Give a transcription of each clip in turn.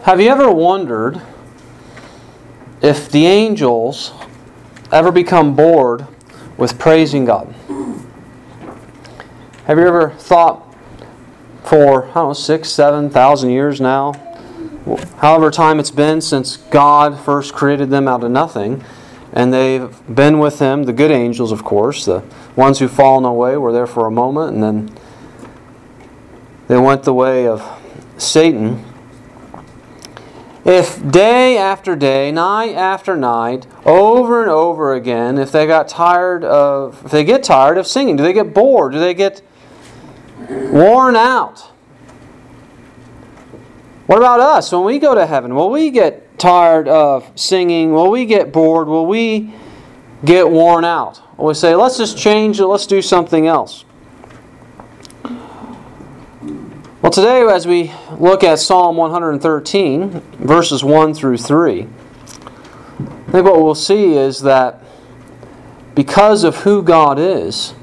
Have you ever wondered if the angels ever become bored with praising God? Have you ever thought for, 6,000, 7,000 years now, however time it's been since God first created them out of nothing, and they've been with Him, the good angels, of course, the ones who've fallen away were there for a moment, and then they went the way of Satan. If day after day, night after night, over and over again, if they get tired of singing, do they get bored? Do they get worn out? What about us when we go to heaven? Will we get tired of singing? Will we get bored? Will we get worn out? Will we say, let's just change it, let's do something else? Well, today as we look at Psalm 113, verses 1 through 3, I think what we'll see is that because of who God is,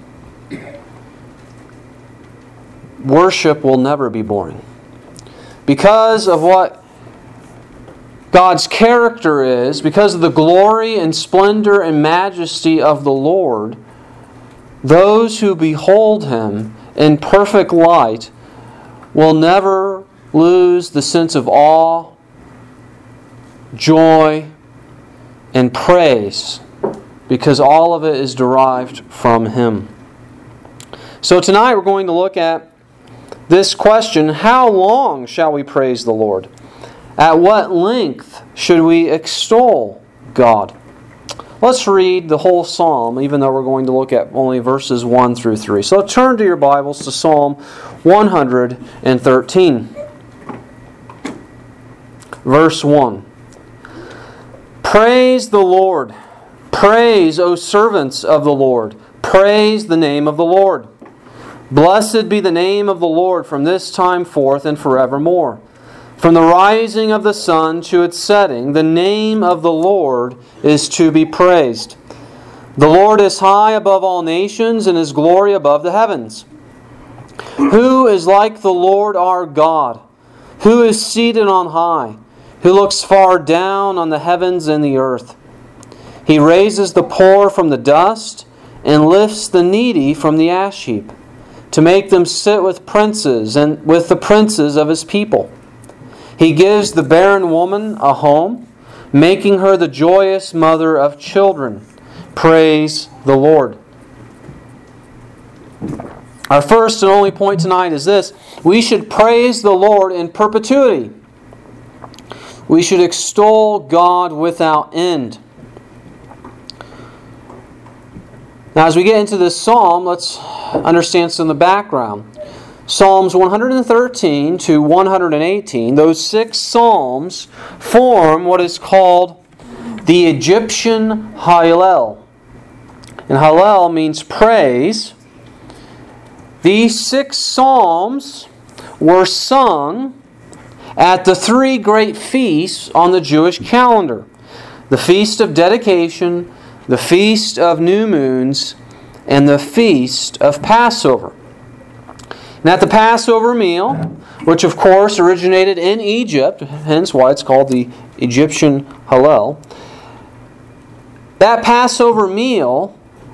worship will never be boring. Because of what God's character is, because of the glory and splendor and majesty of the Lord, those who behold Him in perfect light will never lose the sense of awe, joy, and praise, because all of it is derived from Him. So tonight we're going to look at this question: how long shall we praise the Lord? At what length should we extol God? Let's read the whole psalm, even though we're going to look at only verses 1 through 3. So turn to your Bibles to Psalm 113. Verse 1. Praise the Lord. Praise, O servants of the Lord. Praise the name of the Lord. Blessed be the name of the Lord from this time forth and forevermore. From the rising of the sun to its setting, the name of the Lord is to be praised. The Lord is high above all nations, and His glory above the heavens. Who is like the Lord our God, who is seated on high, who looks far down on the heavens and the earth? He raises the poor from the dust and lifts the needy from the ash heap, to make them sit with princes and with the princes of His people. He gives the barren woman a home, making her the joyous mother of children. Praise the Lord. Our first and only point tonight is this: we should praise the Lord in perpetuity. We should extol God without end. Now, as we get into this psalm, let's understand some of the background. Psalms 113 to 118, those 6 psalms form what is called the Egyptian Hallel. And Hallel means praise. These 6 psalms were sung at the 3 great feasts on the Jewish calendar: the Feast of Dedication, the Feast of New Moons, and the Feast of Passover. And at the Passover meal, which of course originated in Egypt, hence why it's called the Egyptian Hallel, that Passover meal,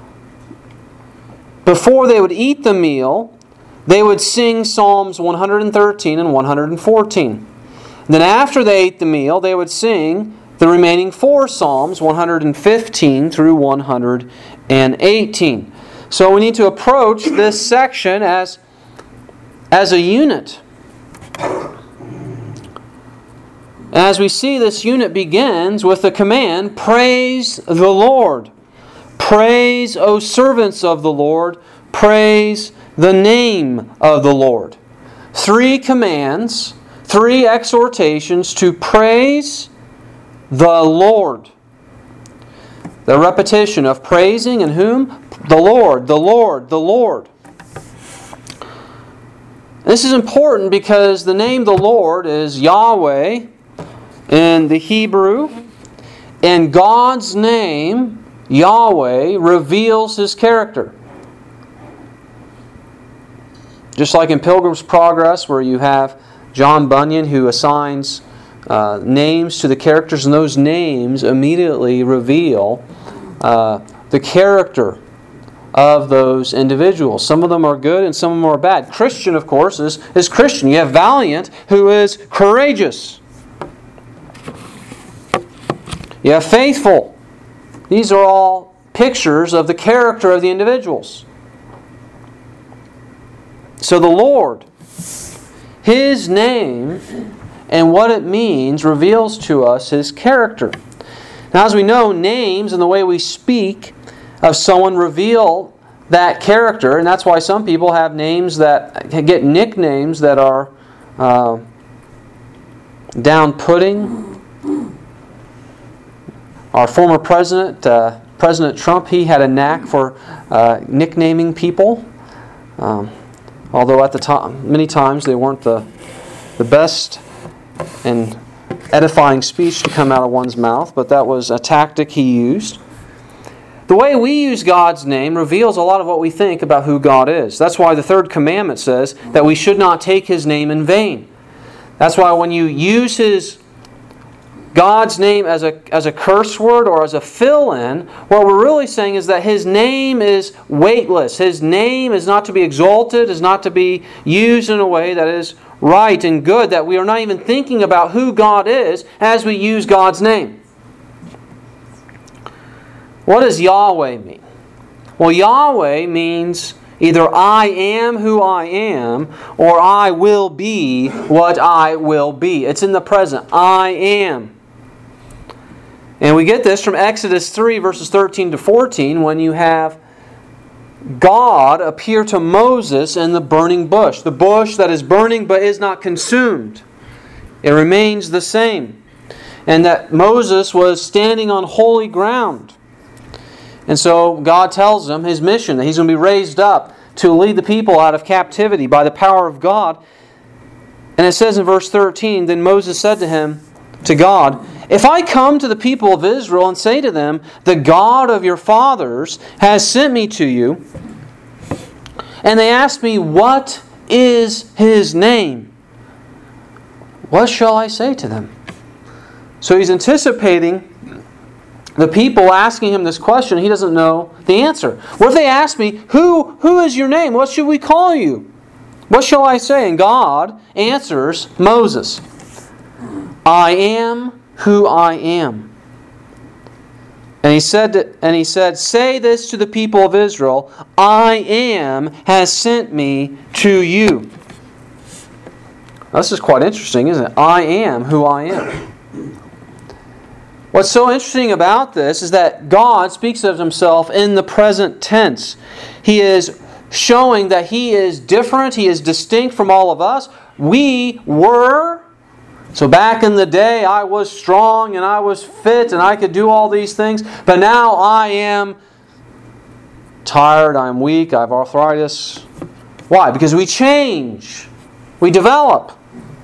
before they would eat the meal, they would sing Psalms 113 and 114. And then after they ate the meal, they would sing the remaining 4 Psalms, 115 through 118. So we need to approach this section as a unit. And as we see, this unit begins with the command, praise the Lord. Praise, O servants of the Lord. Praise the name of the Lord. 3 commands, 3 exhortations to praise the Lord. The repetition of praising and whom? The Lord, the Lord, the Lord. This is important because the name the Lord is Yahweh in the Hebrew, and God's name, Yahweh, reveals His character. Just like in Pilgrim's Progress, where you have John Bunyan who assigns names to the characters, and those names immediately reveal the character of those individuals. Some of them are good and some of them are bad. Christian, of course, is Christian. You have valiant, who is courageous. You have faithful. These are all pictures of the character of the individuals. So the Lord, His name and what it means reveals to us His character. Now, as we know, names and the way we speak of someone reveal that character, and that's why some people have names that get nicknames that are down-putting. Our former president, President Trump, he had a knack for nicknaming people. Although at the time, many times they weren't the best and edifying speech to come out of one's mouth, but that was a tactic he used. The way we use God's name reveals a lot of what we think about who God is. That's why the third commandment says that we should not take His name in vain. That's why when you use God's name as a curse word or as a fill-in, what we're really saying is that His name is weightless. His name is not to be exalted, is not to be used in a way that is right and good, that we are not even thinking about who God is as we use God's name. What does Yahweh mean? Well, Yahweh means either I am who I am, or I will be what I will be. It's in the present. I am. And we get this from Exodus 3, verses 13 to 14, when you have God appear to Moses in the burning bush. The bush that is burning but is not consumed. It remains the same. And that Moses was standing on holy ground. And so God tells him his mission, that he's going to be raised up to lead the people out of captivity by the power of God. And it says in verse 13, then Moses said to God, if I come to the people of Israel and say to them, the God of your fathers has sent me to you, and they ask me, what is His name? What shall I say to them? So he's anticipating the people asking him this question. He doesn't know the answer. What if they ask me, who is your name? What should we call you? What shall I say? And God answers Moses, I am who I am. And he said, say this to the people of Israel, I am has sent me to you. Now, this is quite interesting, isn't it? I am who I am. What's so interesting about this is that God speaks of Himself in the present tense. He is showing that He is different, He is distinct from all of us. We were. So back in the day, I was strong and I was fit and I could do all these things. But now I am tired, I'm weak, I have arthritis. Why? Because we change. We develop.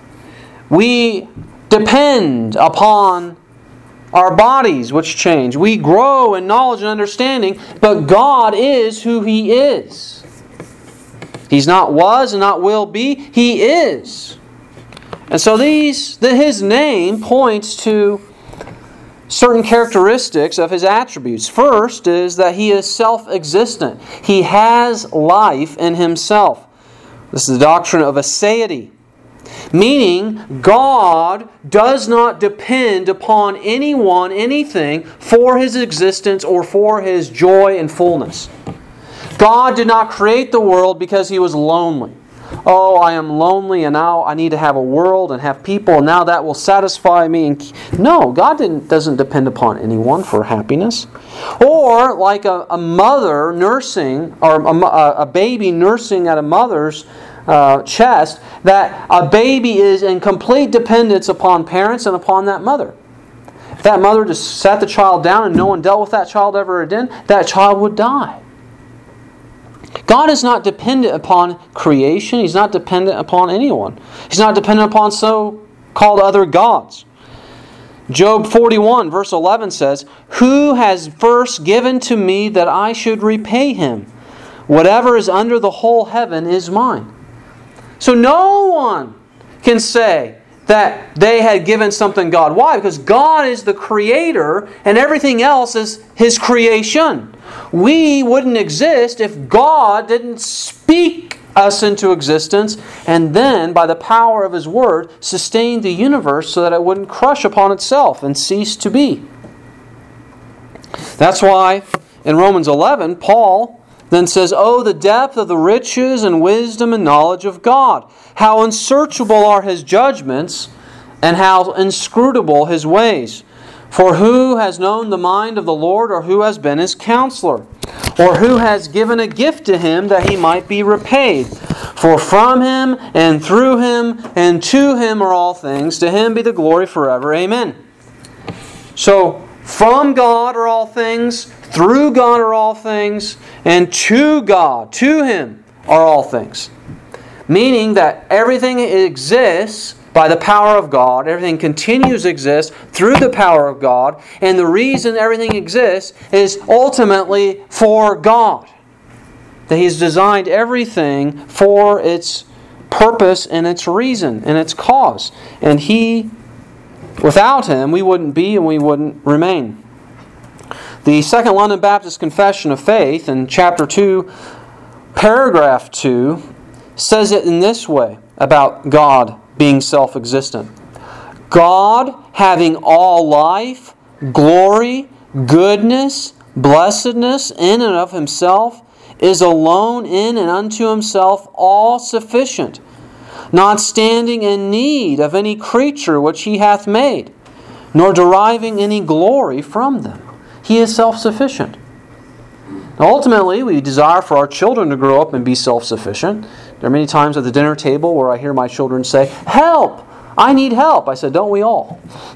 We depend upon our bodies, which change. We grow in knowledge and understanding, but God is who He is. He's not was and not will be. He is. And so His name points to certain characteristics of His attributes. First is that He is self-existent. He has life in Himself. This is the doctrine of aseity. Meaning, God does not depend upon anyone, anything, for His existence or for His joy and fullness. God did not create the world because He was lonely. Oh, I am lonely and now I need to have a world and have people and now that will satisfy me. No, God doesn't depend upon anyone for happiness. Or like a mother nursing, or a baby nursing at a mother's chest, that a baby is in complete dependence upon parents and upon that mother. If that mother just sat the child down and no one dealt with that child ever again, that child would die. God is not dependent upon creation. He's not dependent upon anyone. He's not dependent upon so-called other gods. Job 41 verse 11 says, who has first given to me that I should repay him? Whatever is under the whole heaven is mine. So no one can say that they had given something God. Why? Because God is the creator and everything else is His creation. We wouldn't exist if God didn't speak us into existence and then, by the power of His Word, sustain the universe so that it wouldn't crush upon itself and cease to be. That's why in Romans 11, Paul then says, "Oh, the depth of the riches and wisdom and knowledge of God! How unsearchable are His judgments, and how inscrutable His ways! For who has known the mind of the Lord, or who has been His counselor? Or who has given a gift to Him that He might be repaid? For from Him, and through Him, and to Him are all things. To Him be the glory forever. Amen." So, from God are all things, through God are all things, and to God, to Him, are all things. Meaning that everything exists by the power of God. Everything continues to exist through the power of God. And the reason everything exists is ultimately for God. That He's designed everything for its purpose and its reason and its cause. And without Him, we wouldn't be and we wouldn't remain. The Second London Baptist Confession of Faith in chapter 2, paragraph 2, says it in this way about God being self-existent. God, having all life, glory, goodness, blessedness in and of Himself, is alone in and unto Himself all sufficient, not standing in need of any creature which He hath made, nor deriving any glory from them. He is self-sufficient. Now, ultimately, we desire for our children to grow up and be self-sufficient. There are many times at the dinner table where I hear my children say, "Help! I need help." I said, "Don't we all?"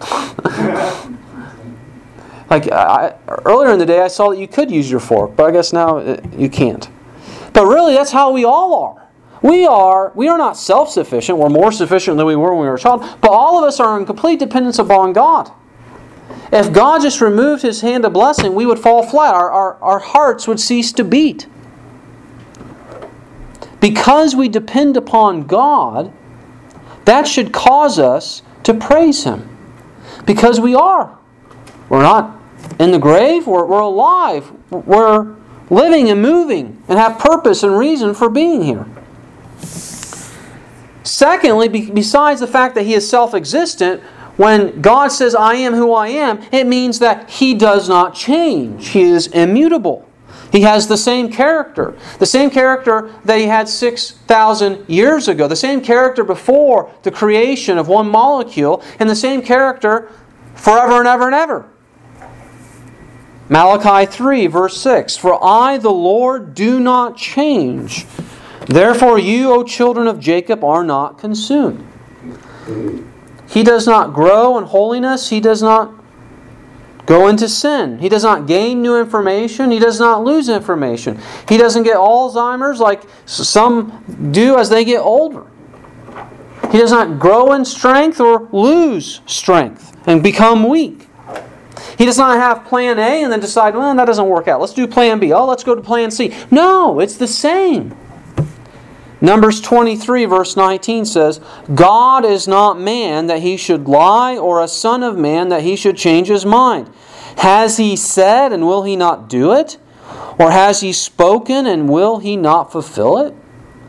Earlier in the day I saw that you could use your fork, but I guess now you can't. But really, that's how we all are. We are not self-sufficient. We're more sufficient than we were when we were a child. But all of us are in complete dependence upon God. If God just removed His hand of blessing, we would fall flat. Our hearts would cease to beat. Because we depend upon God, that should cause us to praise Him. Because we are. We're not in the grave. We're alive. We're living and moving and have purpose and reason for being here. Secondly, besides the fact that He is self-existent, when God says, "I am who I am," it means that He does not change. He is immutable. He has the same character. The same character that He had 6,000 years ago. The same character before the creation of one molecule. And the same character forever and ever and ever. Malachi 3 verse 6. "For I, the Lord, do not change. Therefore you, O children of Jacob, are not consumed." He does not grow in holiness. He does not go into sin. He does not gain new information. He does not lose information. He doesn't get Alzheimer's like some do as they get older. He does not grow in strength or lose strength and become weak. He does not have plan A and then decide, "Well, that doesn't work out. Let's do plan B. Oh, let's go to plan C." No, it's the same. Numbers 23 verse 19 says, "God is not man that He should lie, or a son of man that He should change His mind. Has He said, and will He not do it? Or has He spoken, and will He not fulfill it?"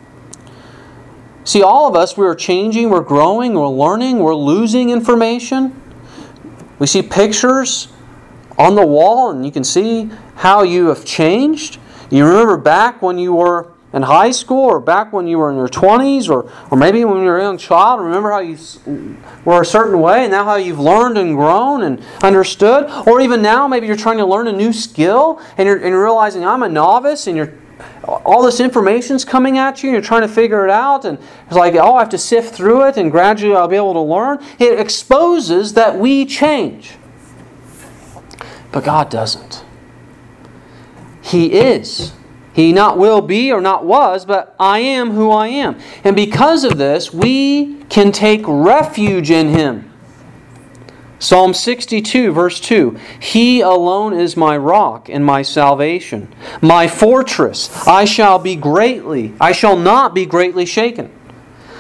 See, all of us, we are changing, we're growing, we're learning, we're losing information. We see pictures on the wall, and you can see how you have changed. You remember back when you were in high school, or back when you were in your 20s, or maybe when you were a young child, remember how you were a certain way, and now how you've learned and grown and understood. Or even now, maybe you're trying to learn a new skill, and you're realizing, I'm a novice, and all this information's coming at you, and you're trying to figure it out, and it's like, I have to sift through it, and gradually I'll be able to learn. It exposes that we change. But God doesn't. He is. He not will be or not was, but I am who I am. And because of this, we can take refuge in Him. Psalm 62 verse 2. "He alone is my rock and my salvation, my fortress. I shall not be greatly shaken."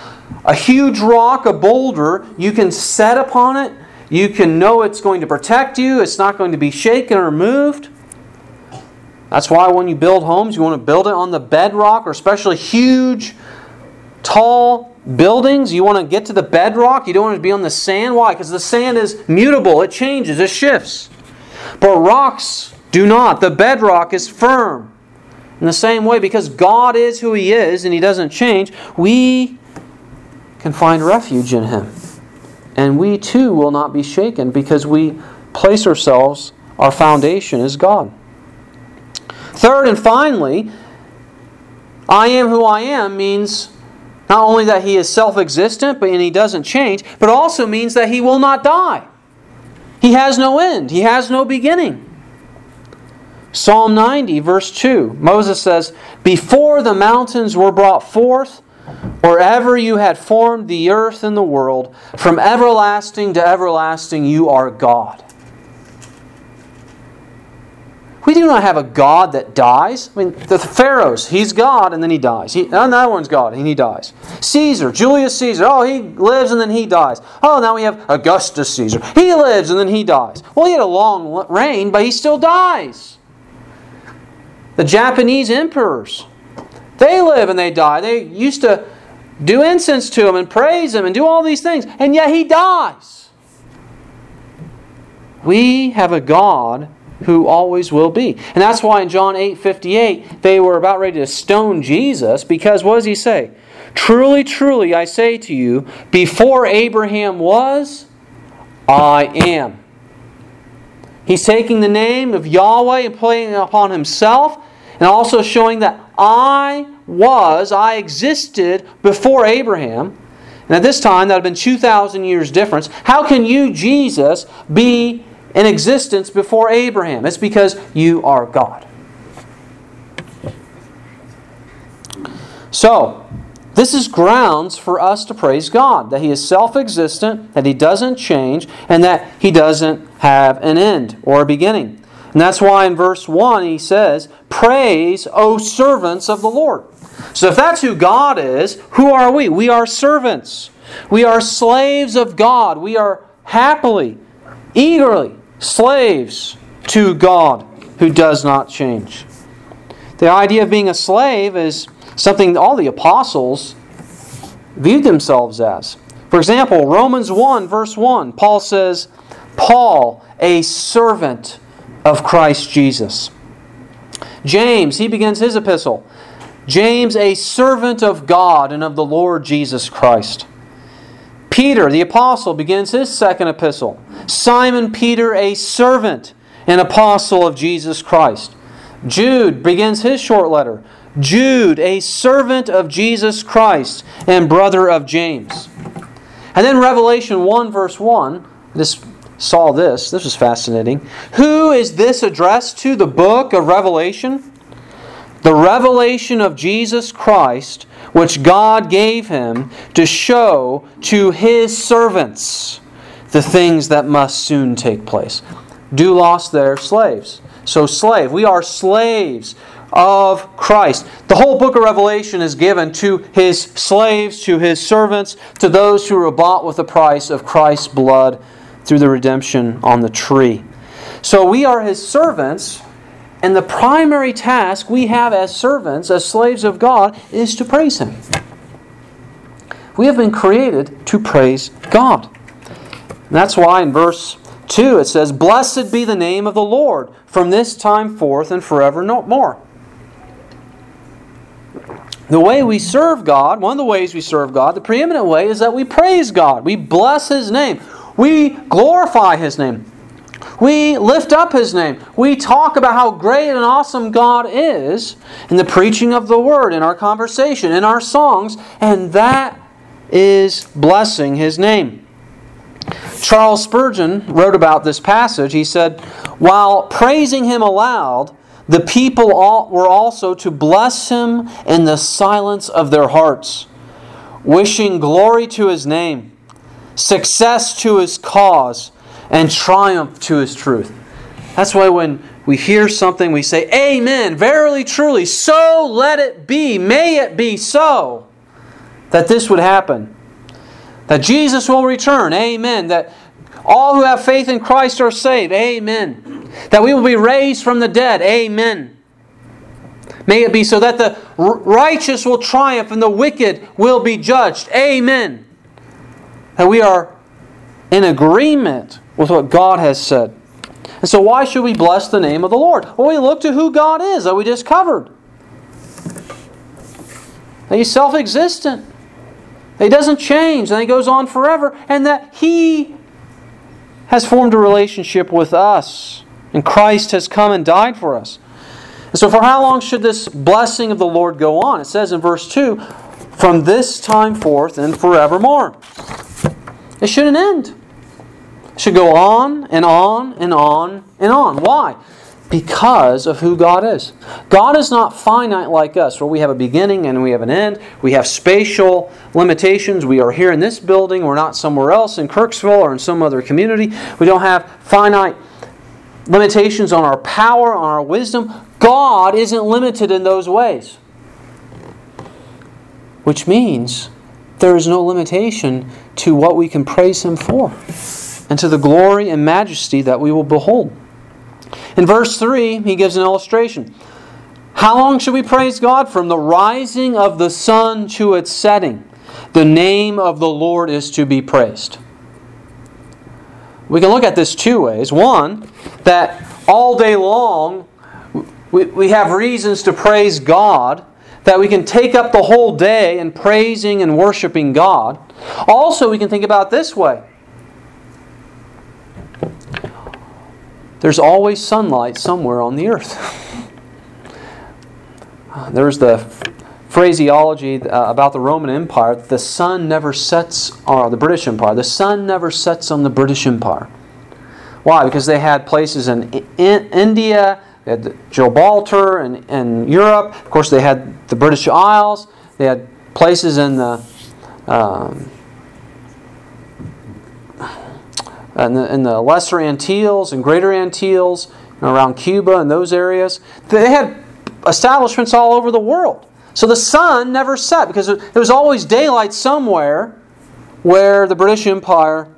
A huge rock, a boulder, you can set upon it. You can know it's going to protect you. It's not going to be shaken or moved. That's why when you build homes, you want to build it on the bedrock, or especially huge, tall buildings. You want to get to the bedrock. You don't want to be on the sand. Why? Because the sand is mutable. It changes. It shifts. But rocks do not. The bedrock is firm. In the same way, because God is who He is and He doesn't change, we can find refuge in Him. And we too will not be shaken because we place ourselves, our foundation is God. Third and finally, I am who I am means not only that He is self-existent and He doesn't change, but also means that He will not die. He has no end. He has no beginning. Psalm 90, verse 2, Moses says, "Before the mountains were brought forth, or ever you had formed the earth and the world, from everlasting to everlasting you are God." We do not have a God that dies. I mean, the Pharaohs, he's God and then he dies. That one's God and he dies. Caesar, Julius Caesar, he lives and then he dies. Now we have Augustus Caesar. He lives and then he dies. Well, he had a long reign, but he still dies. The Japanese emperors, they live and they die. They used to do incense to him and praise him and do all these things, and yet he dies. We have a God who always will be. And that's why in John 8:58, they were about ready to stone Jesus, because what does He say? "Truly, truly, I say to you, before Abraham was, I am." He's taking the name of Yahweh and playing it upon Himself, and also showing that I existed before Abraham. And at this time, that would have been 2,000 years difference. How can you, Jesus, be in existence before Abraham? It's because you are God. So, this is grounds for us to praise God. That He is self-existent, that He doesn't change, and that He doesn't have an end or a beginning. And that's why in verse 1 He says, "Praise, O servants of the Lord." So if that's who God is, who are we? We are servants. We are slaves of God. We are happily, eagerly slaves to God who does not change. The idea of being a slave is something all the apostles viewed themselves as. For example, Romans 1 verse 1, Paul says, "Paul, a servant of Christ Jesus." James, he begins his epistle, "James, a servant of God and of the Lord Jesus Christ." Peter, the apostle, begins his second epistle, "Simon Peter, a servant and apostle of Jesus Christ." Jude begins his short letter, "Jude, a servant of Jesus Christ and brother of James." And then Revelation 1 verse 1, this was fascinating. Who is this addressed to? The book of Revelation? The revelation of Jesus Christ, which God gave Him to show to His servants the things that must soon take place. Doulos there, slaves. So slave, we are slaves of Christ. The whole book of Revelation is given to His slaves, to His servants, to those who were bought with the price of Christ's blood through the redemption on the tree. So we are His servants, and the primary task we have as servants, as slaves of God, is to praise Him. We have been created to praise God. And that's why in verse 2 it says, "Blessed be the name of the Lord from this time forth and forever no more." The way we serve God, one of the ways we serve God, the preeminent way, is that we praise God. We bless His name. We glorify His name. We lift up His name. We talk about how great and awesome God is in the preaching of the Word, in our conversation, in our songs, and that is blessing His name. Charles Spurgeon wrote about this passage. He said, "While praising Him aloud, the people were also to bless Him in the silence of their hearts, wishing glory to His name, success to His cause, and triumph to His truth." That's why when we hear something, we say, "Amen, verily, truly, so let it be, may it be so," that this would happen. That Jesus will return. Amen. That all who have faith in Christ are saved. Amen. That we will be raised from the dead. Amen. May it be so that the righteous will triumph and the wicked will be judged. Amen. That we are in agreement with what God has said. And so why should we bless the name of the Lord? Well, we look to who God is that we just covered. That He's self-existent. That He doesn't change. That He goes on forever. And that He has formed a relationship with us. And Christ has come and died for us. And so for how long should this blessing of the Lord go on? It says in verse 2, from this time forth and forevermore. It shouldn't end. It should go on and on and on and on. Why? Because of who God is. God is not finite like us, where we have a beginning and we have an end. We have spatial limitations. We are here in this building. We're not somewhere else in Kirksville or in some other community. We don't have finite limitations on our power, on our wisdom. God isn't limited in those ways. Which means there is no limitation to what we can praise Him for and to the glory and majesty that we will behold. In verse 3, he gives an illustration. How long should we praise God? From the rising of the sun to its setting, the name of the Lord is to be praised. We can look at this two ways. One, that all day long we have reasons to praise God, that we can take up the whole day in praising and worshiping God. Also, we can think about it this way. There's always sunlight somewhere on the earth. There's the phraseology about the Roman Empire. The sun never sets, or the British Empire. The sun never sets on the British Empire. Why? Because they had places in India, they had Gibraltar and Europe. Of course, they had the British Isles. They had places in the in the Lesser Antilles and Greater Antilles, around Cuba and those areas. They had establishments all over the world. So the sun never set because there was always daylight somewhere where the British Empire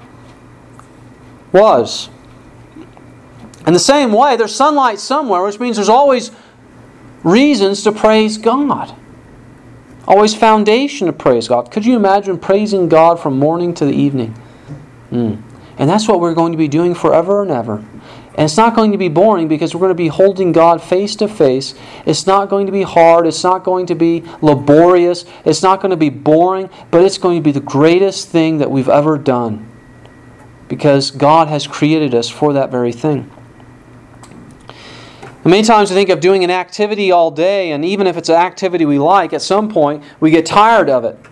was. In the same way, there's sunlight somewhere, which means there's always reasons to praise God. Always foundation to praise God. Could you imagine praising God from morning to the evening? And that's what we're going to be doing forever and ever. And it's not going to be boring because we're going to be holding God face to face. It's not going to be hard. It's not going to be laborious. It's not going to be boring. But it's going to be the greatest thing that we've ever done. Because God has created us for that very thing. And many times we think of doing an activity all day, and even if it's an activity we like, at some point we get tired of it.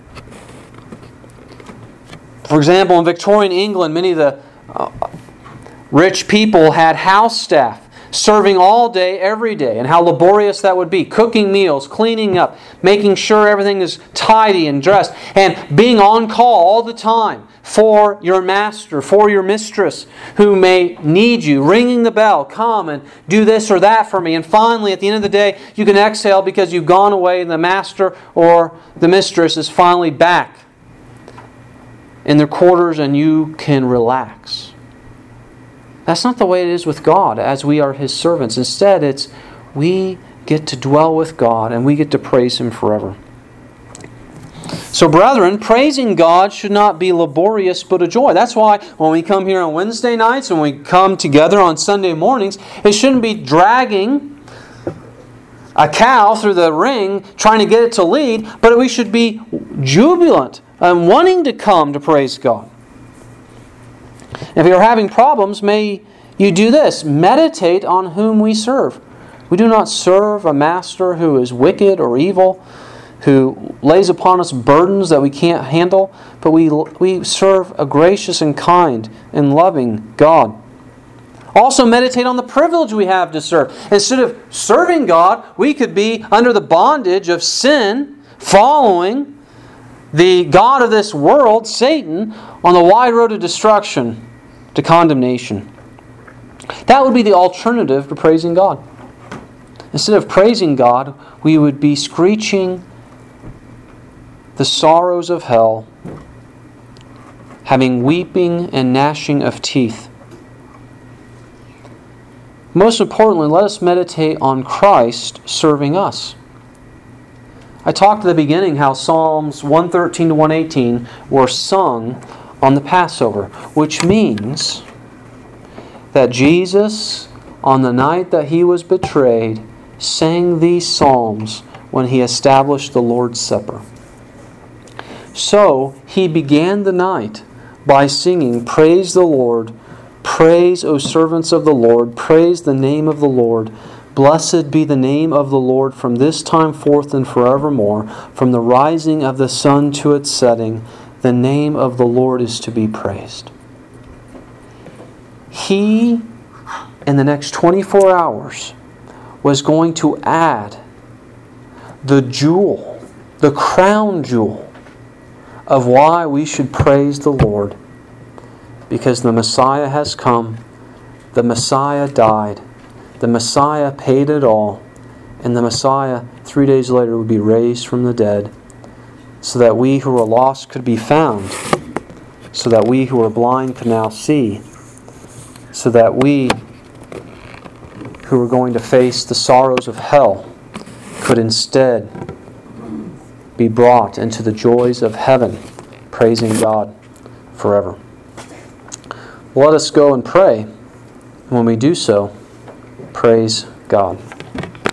For example, in Victorian England, many of the rich people had house staff serving all day, every day, and how laborious that would be. Cooking meals, cleaning up, making sure everything is tidy and dressed, and being on call all the time for your master, for your mistress who may need you, ringing the bell, come and do this or that for me. And finally, at the end of the day, you can exhale because you've gone away and the master or the mistress is finally back in their quarters and you can relax. That's not the way it is with God as we are His servants. Instead, it's we get to dwell with God and we get to praise Him forever. So brethren, praising God should not be laborious but a joy. That's why when we come here on Wednesday nights and we come together on Sunday mornings, it shouldn't be dragging a cow through the ring trying to get it to lead, but we should be jubilant and wanting to come to praise God. If you're having problems, may you do this. Meditate on whom we serve. We do not serve a master who is wicked or evil, who lays upon us burdens that we can't handle, but we serve a gracious and kind and loving God. Also meditate on the privilege we have to serve. Instead of serving God, we could be under the bondage of sin, following the god of this world, Satan, on the wide road of destruction to condemnation. That would be the alternative to praising God. Instead of praising God, we would be screeching the sorrows of hell having weeping and gnashing of teeth. Most importantly, let us meditate on Christ serving us. I talked at the beginning how Psalms 113 to 118 were sung on the Passover, which means that Jesus, on the night that He was betrayed, sang these psalms when He established the Lord's Supper. So, He began the night by singing, "Praise the Lord, praise, O servants of the Lord, praise the name of the Lord. Blessed be the name of the Lord from this time forth and forevermore. From the rising of the sun to its setting, the name of the Lord is to be praised." He, in the next 24 hours, was going to add the jewel, the crown jewel, of why we should praise the Lord. Because the Messiah has come, the Messiah died, the Messiah paid it all, and the Messiah 3 days later would be raised from the dead, so that we who were lost could be found, so that we who were blind could now see, so that we who were going to face the sorrows of hell could instead be brought into the joys of heaven, praising God forever. Let us go and pray. When we do so, praise God.